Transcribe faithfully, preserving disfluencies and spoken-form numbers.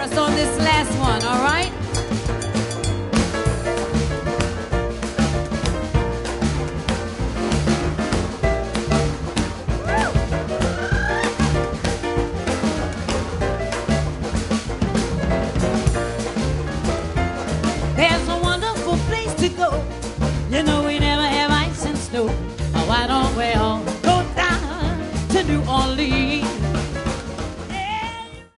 us on this last one, all right? There's a wonderful place to go. You know we never have ice and snow. Why don't we all